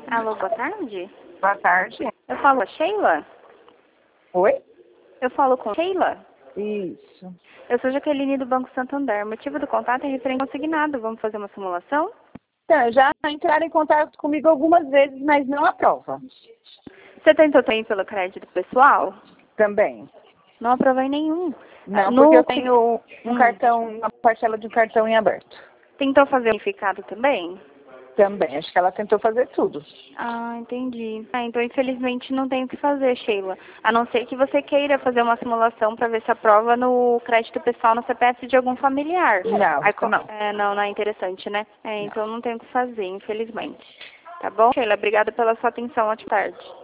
Alô, boa tarde. Boa tarde. Eu falo com a Sheila? Oi? Eu falo com Sheila? Isso. Eu sou Jaqueline do Banco Santander. O motivo do contato é referente ao consignado. Vamos fazer uma simulação? Então, já entraram em contato comigo algumas vezes, mas não aprova. Você tentou também pelo crédito pessoal? Também. Não aprovei nenhum. Não, No... porque eu tenho um cartão, uma parcela de um cartão em aberto. Tentou fazer verificado também? Também. Acho que ela tentou fazer tudo. Ah, entendi. Então, infelizmente, não tem o que fazer, Sheila. A não ser que você queira fazer uma simulação para ver se aprova no crédito pessoal no CPF de algum familiar. Não, Aí, não. não é interessante, né? Então, não tem o que fazer, infelizmente. Tá bom, Sheila? Obrigada pela sua atenção. Boa tarde.